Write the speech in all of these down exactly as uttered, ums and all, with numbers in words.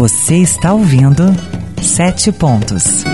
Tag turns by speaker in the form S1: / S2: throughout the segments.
S1: Você está ouvindo Sete Pontos.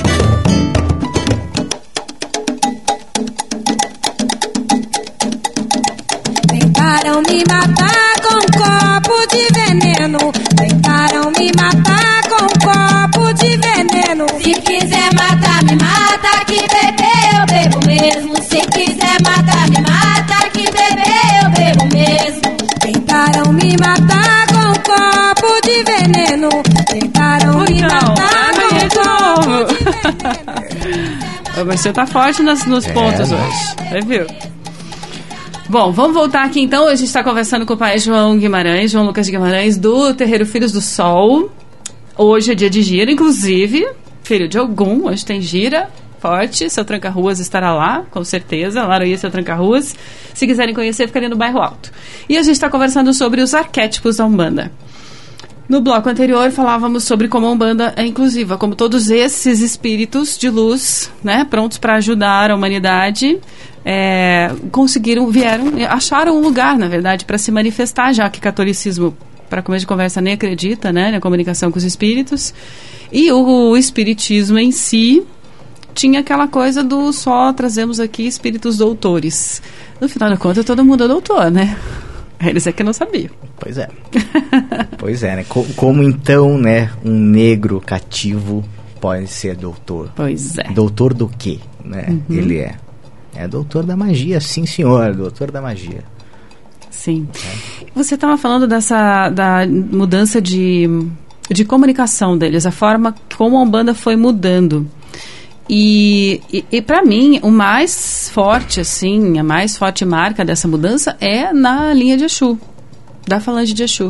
S2: Tentaram me matar com um copo de veneno. Tentaram me matar com um copo de veneno. Se quiser matar, me mata, que beber eu bebo mesmo. Se quiser matar, me mata, que beber eu bebo mesmo. Tentaram me matar com um copo de veneno. Tentaram me matar com um copo de veneno.
S3: Mas você tá forte nos, nos
S4: É,
S3: pontos
S4: né?
S3: hoje, você viu? Bom, vamos voltar aqui então. Hoje a gente está conversando com o pai João Guimarães, João Lucas de Guimarães, do Terreiro Filhos do Sol. Hoje é dia de gira, inclusive, filho de Ogum, hoje tem gira forte. Seu Tranca-Ruas estará lá, com certeza. Laroia, seu Tranca-Ruas. Se quiserem conhecer, fica ali no Bairro Alto. E a gente está conversando sobre os arquétipos da Umbanda. No bloco anterior falávamos sobre como a Umbanda é inclusiva, como todos esses espíritos de luz, né, prontos para ajudar a humanidade, é, conseguiram, vieram, acharam um lugar, na verdade, para se manifestar, já que o catolicismo, para começo de conversa, nem acredita, né, na comunicação com os espíritos, e o, o espiritismo em si tinha aquela coisa do só trazemos aqui espíritos doutores. No final da conta, todo mundo é doutor, né? Eles é que não sabiam.
S4: Pois é. Pois é, né? Co- como então, né, um negro cativo pode ser doutor?
S3: Pois é.
S4: Doutor do quê, né?
S3: Uhum.
S4: Ele é. É doutor da magia, sim senhor, doutor da magia.
S3: Sim. É. Você estava falando dessa da mudança de, de comunicação deles, a forma como a Umbanda foi mudando. E, e, e para mim, o mais forte, assim, a mais forte marca dessa mudança é na linha de Exu, da falange de Exu.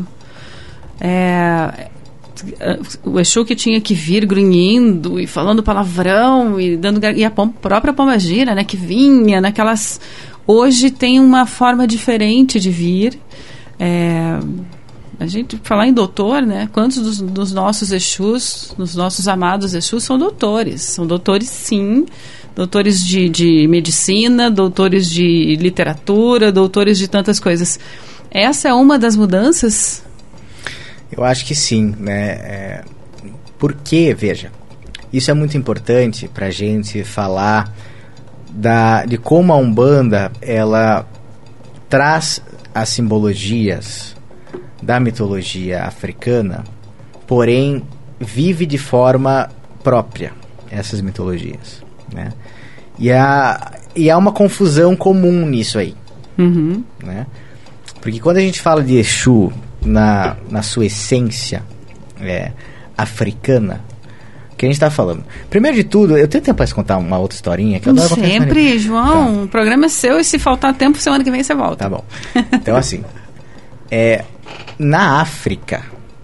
S3: É, o Exu que tinha que vir grunhindo e falando palavrão e dando e a pom, própria pombagira, né, que vinha naquelas. Hoje tem uma forma diferente de vir. É, a gente falar em doutor, né? Quantos dos, dos nossos Exus, dos nossos amados Exus são doutores? São doutores, sim. Doutores de, de medicina, doutores de literatura, doutores de tantas coisas. Essa é uma das mudanças?
S4: Eu acho que sim, né? É, porque, veja, isso é muito importante para a gente falar da, de como a Umbanda, ela traz as simbologias da mitologia africana, porém vive de forma própria essas mitologias, né? E há, e há uma confusão comum nisso aí,
S3: uhum.
S4: né? Porque quando a gente fala de Exu na, na sua essência é, africana, o que a gente está falando? Primeiro de tudo, eu tenho tempo para contar uma outra historinha que eu adoro contar.
S3: Sempre, João, tá. O programa é seu e se faltar tempo, semana que vem você volta.
S4: Tá bom. Então assim, é, na África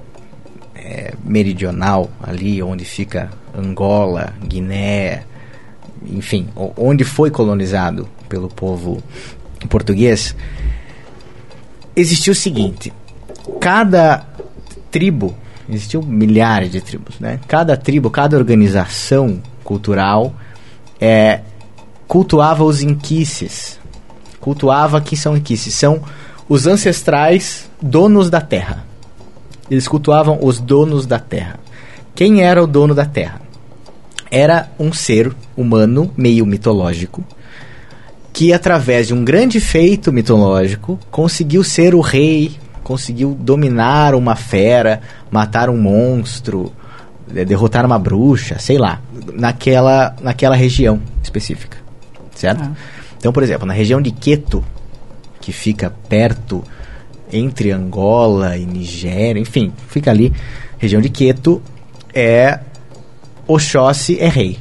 S4: é, meridional, ali onde fica Angola, Guiné, enfim, onde foi colonizado pelo povo português, existiu o seguinte: cada tribo, existiu milhares de tribos, né? Cada tribo, cada organização cultural é, cultuava os inquices, cultuava que são inquices, são os ancestrais donos da terra. Eles cultuavam os donos da terra. Quem era o dono da terra? Era um ser humano meio mitológico que, através de um grande feito mitológico, conseguiu ser o rei, conseguiu dominar uma fera, matar um monstro, derrotar uma bruxa, sei lá, naquela, naquela região específica, certo? Ah. Então, por exemplo, na região de Queto, que fica perto entre Angola e Nigéria, enfim, fica ali, região de Queto, é Oxóssi é rei.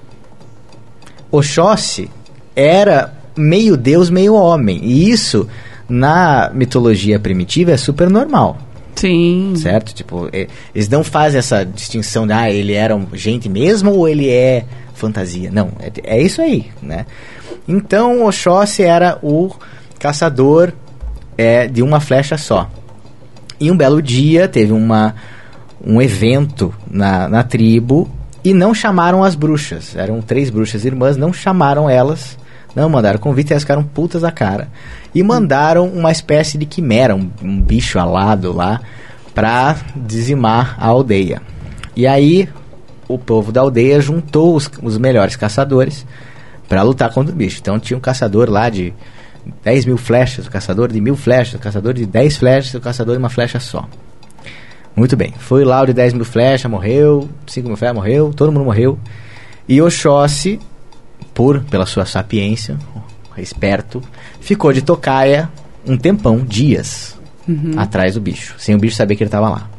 S4: Oxóssi era meio deus, meio homem, e isso na mitologia primitiva é super normal.
S3: Sim.
S4: Certo? Tipo, é, eles não fazem essa distinção de, ah, ele era um gente mesmo ou ele é fantasia. Não, é, é isso aí, né? Então, Oxóssi era o caçador é, de uma flecha só. E um belo dia teve uma, um evento na, na tribo e não chamaram as bruxas. Eram três bruxas irmãs, não chamaram elas, não mandaram convite, elas ficaram putas da cara. E mandaram uma espécie de quimera, um, um bicho alado lá, para dizimar a aldeia. E aí o povo da aldeia juntou os, os melhores caçadores para lutar contra o bicho. Então tinha um caçador lá de dez mil flechas, o caçador de mil flechas, o caçador de dez flechas, o caçador de uma flecha só. Muito bem, foi lá o de dez mil flechas, morreu, cinco mil flechas, morreu, todo mundo morreu. E Oxóssi, por, pela sua sapiência, esperto, ficou de tocaia um tempão, dias, uhum. atrás do bicho, sem o bicho saber que ele estava lá.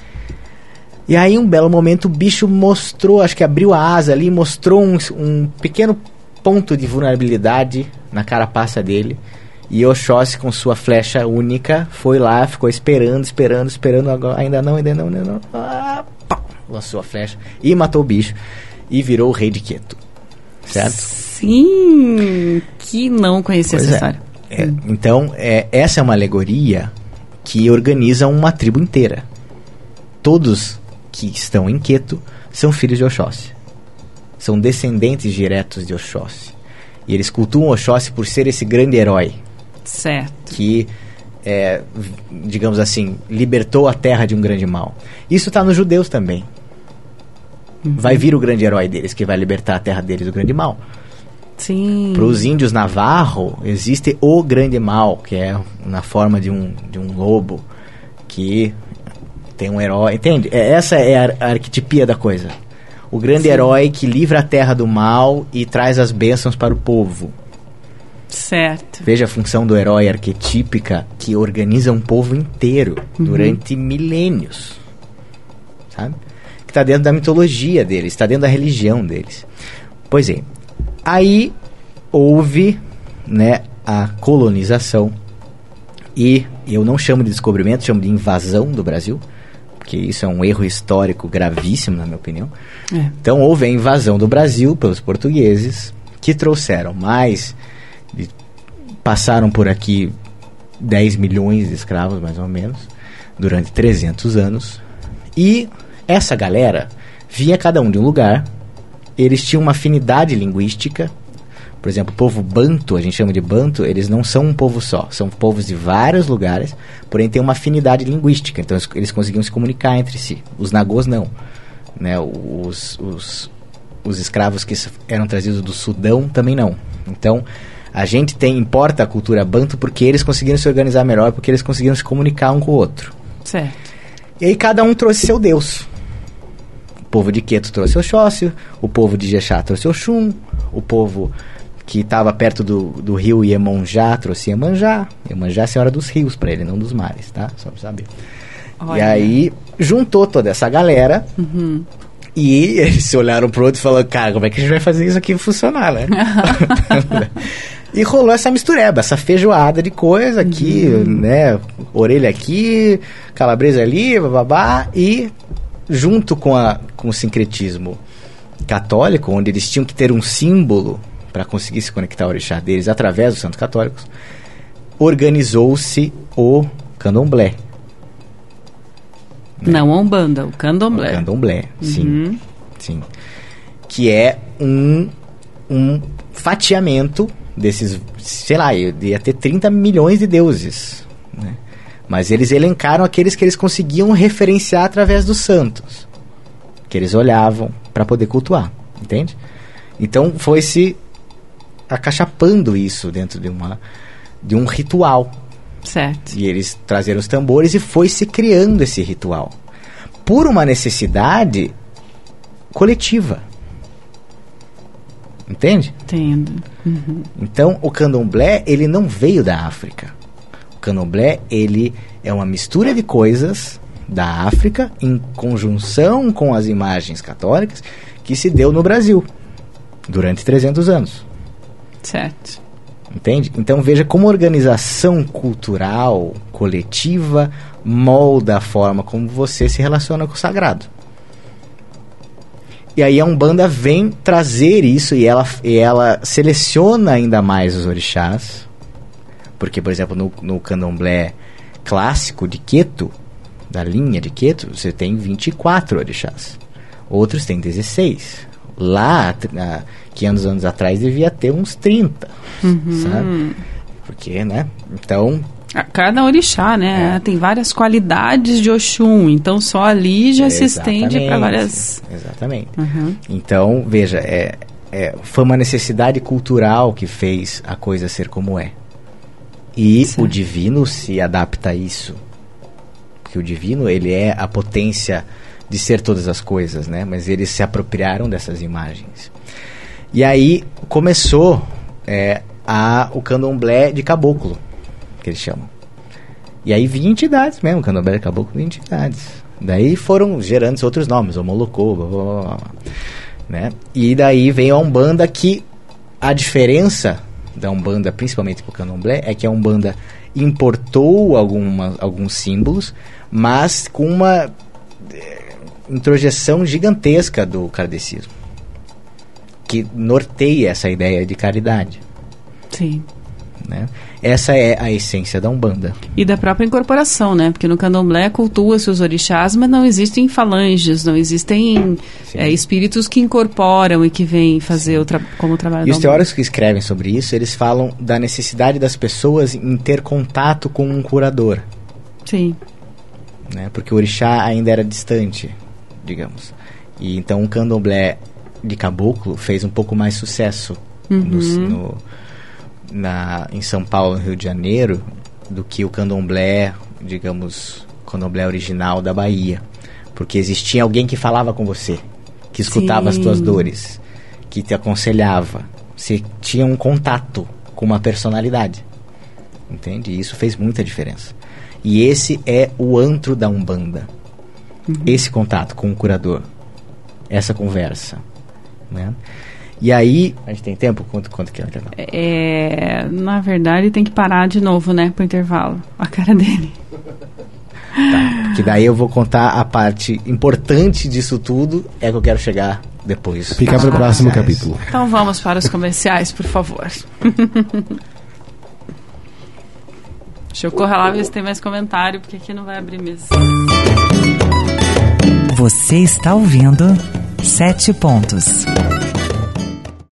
S4: E aí, um belo momento, o bicho mostrou, acho que abriu a asa ali, mostrou um, um pequeno ponto de vulnerabilidade na carapaça dele. E Oxóssi, com sua flecha única, foi lá, ficou esperando, esperando, esperando. Agora, ainda não, ainda não, ainda não. Ah, pá, lançou a flecha e matou o bicho. E virou o rei de Queto. Certo?
S3: Sim, que não conhecia
S4: pois
S3: essa
S4: é.
S3: história.
S4: É, então, é, essa é uma alegoria que organiza uma tribo inteira. Todos que estão em Queto são filhos de Oxóssi. São descendentes diretos de Oxóssi. E eles cultuam Oxóssi por ser esse grande herói.
S3: Certo.
S4: Que, é, digamos assim, libertou a terra de um grande mal. Isso está nos judeus também. Uhum. Vai vir o grande herói deles, que vai libertar a terra deles do grande mal.
S3: Sim.
S4: Para os índios navarro, existe o grande mal, que é na forma de um, de um lobo, que tem um herói, entende? É, essa é a, a arquetipia da coisa. O grande Sim. herói que livra a terra do mal e traz as bênçãos para o povo.
S3: Certo.
S4: Veja a função do herói arquetípica que organiza um povo inteiro uhum. durante milênios. Sabe? Que está dentro da mitologia deles, está dentro da religião deles. Pois é. Aí houve, né, a colonização. E eu não chamo de descobrimento, chamo de invasão do Brasil, porque isso é um erro histórico gravíssimo, na minha opinião. É. Então houve a invasão do Brasil pelos portugueses, que trouxeram mais, de, passaram por aqui dez milhões de escravos, mais ou menos, durante trezentos anos. E essa galera vinha cada um de um lugar, eles tinham uma afinidade linguística. Por exemplo, o povo Banto, a gente chama de Banto, eles não são um povo só, são povos de vários lugares, porém tem uma afinidade linguística, então eles, eles conseguiam se comunicar entre si. Os Nagôs não, né? os, os, os escravos que eram trazidos do Sudão também não. Então, a gente tem, importa a cultura Banto porque eles conseguiram se organizar melhor, porque eles conseguiram se comunicar um com o outro.
S3: Certo.
S4: E aí cada um trouxe seu deus. O povo de Queto trouxe Oxóssi, o povo de Jexá trouxe Oxum, o povo que estava perto do, do rio Iemonjá trouxe Iemanjá. Iemanjá é a senhora dos rios para ele, não dos mares, tá? Só para saber. Olha. E aí juntou toda essa galera uhum. e eles se olharam pro outro e falaram, cara, como é que a gente vai fazer isso aqui funcionar, né? E rolou essa mistureba, essa feijoada de coisa aqui, uhum. né? Orelha aqui, calabresa ali, bababá, e junto com, a, com o sincretismo católico, onde eles tinham que ter um símbolo para conseguir se conectar ao orixá deles através dos santos católicos, organizou-se o candomblé.
S3: Né? Não a Umbanda, o candomblé.
S4: O candomblé, sim. Uhum. sim. Que é um, um fatiamento desses, sei lá, ia ter trinta milhões de deuses, né? Mas eles elencaram aqueles que eles conseguiam referenciar através dos santos, que eles olhavam para poder cultuar, entende? Então foi-se acachapando isso dentro de, uma, de um ritual.
S3: Certo.
S4: E eles trazeram os tambores e foi-se criando esse ritual por uma necessidade coletiva. Entende?
S3: Entendo. Uhum.
S4: Então, o candomblé, ele não veio da África. O candomblé, ele é uma mistura de coisas da África em conjunção com as imagens católicas que se deu no Brasil durante trezentos anos.
S3: Certo.
S4: Entende? Então veja como a organização cultural, coletiva, molda a forma como você se relaciona com o sagrado. E aí a Umbanda vem trazer isso e ela, e ela seleciona ainda mais os orixás. Porque, por exemplo, no, no candomblé clássico de Queto, da linha de Queto, você tem vinte e quatro orixás. Outros têm dezesseis. Lá, há quinhentos anos atrás, devia ter uns trinta, uhum. sabe? Porque, né? Então,
S3: A cada orixá, né? É. Tem várias qualidades de Oxum, então só ali já é, se estende para várias...
S4: Exatamente.
S3: Uhum.
S4: Então, veja, é, é, foi uma necessidade cultural que fez a coisa ser como é. E certo. O divino se adapta a isso. Porque o divino, ele é a potência de ser todas as coisas, né? Mas eles se apropriaram dessas imagens. E aí começou é, a, o candomblé de caboclo, que eles chamam. E aí vinha entidades mesmo, candomblé de caboclo vinha entidades. Daí foram gerando outros nomes, Omolocô, blá, blá, blá, blá, né? E daí veio a Umbanda, que a diferença da Umbanda, principalmente pro candomblé, é que a Umbanda importou alguma, alguns símbolos, mas com uma é, introjeção gigantesca do kardecismo, que norteia essa ideia de caridade.
S3: Sim.
S4: Né? Essa é a essência da Umbanda.
S3: E da própria incorporação, né? Porque no candomblé cultua-se os orixás, mas não existem falanges, não existem é, espíritos que incorporam e que vêm fazer o tra- como o trabalho
S4: e
S3: da
S4: os
S3: Umbanda.
S4: teóricos que escrevem sobre isso, eles falam da necessidade das pessoas em ter contato com um curador.
S3: Sim.
S4: Né? Porque o orixá ainda era distante, digamos. E então o candomblé de caboclo fez um pouco mais sucesso
S3: uhum.
S4: no, no, na, em São Paulo, no Rio de Janeiro, do que o candomblé, digamos, candomblé original da Bahia. Porque existia alguém que falava com você, que escutava Sim. as tuas dores, que te aconselhava. Você tinha um contato com uma personalidade. Entende? E isso fez muita diferença. E esse é o antro da Umbanda. Uhum. Esse contato com o curador. Essa conversa. Né? E aí, a gente tem tempo? Quanto, quanto que é o intervalo?
S3: É, na verdade, tem que parar de novo, né, pro intervalo. A cara dele.
S4: Tá, que daí eu vou contar a parte importante disso tudo, é que eu quero chegar depois.
S5: Fica para o próximo capítulo.
S3: Então vamos para os comerciais, por favor. Deixa eu correr lá ver se tem mais comentário, porque aqui não vai abrir mesmo.
S1: Você está ouvindo Sete Pontos.